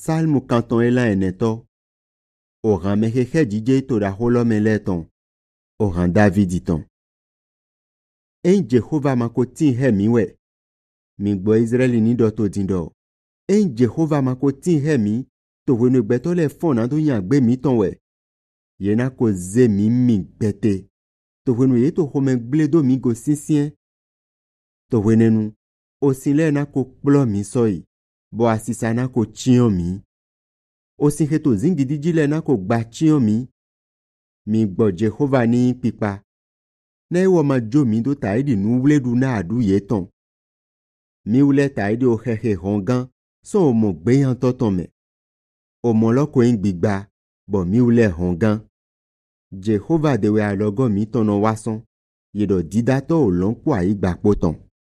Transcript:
Salmo canton elan eneto. Oran mekeche dije to da holome leton. Oran David iton. En Jehovah makoti hemi we. Mi gbo Israeli ni do to dindo. En Jehovah makoti hemi to wenu gbeto le fon na do yan gbe mi ton we. Yena ko ze mi gbete. To wenu ye to home bledo mi go sinsien. To wenenu osile na ko kplo mi soi. Bo asisa na ko chion mi. Osinke to zingidi le na ko gba chion mi. Mi gbo Jehovah ni pipa. Na iwo ma jo mi do taidi nu wledu na adu yeton. Mi ule taidi o hehe hongan so o mo gbeyan toton me. O mo loko en gbigba bo mi ule hongan. Jehovah dewe alogo mi tono wason. Yedo didato o lonpo a igba poton.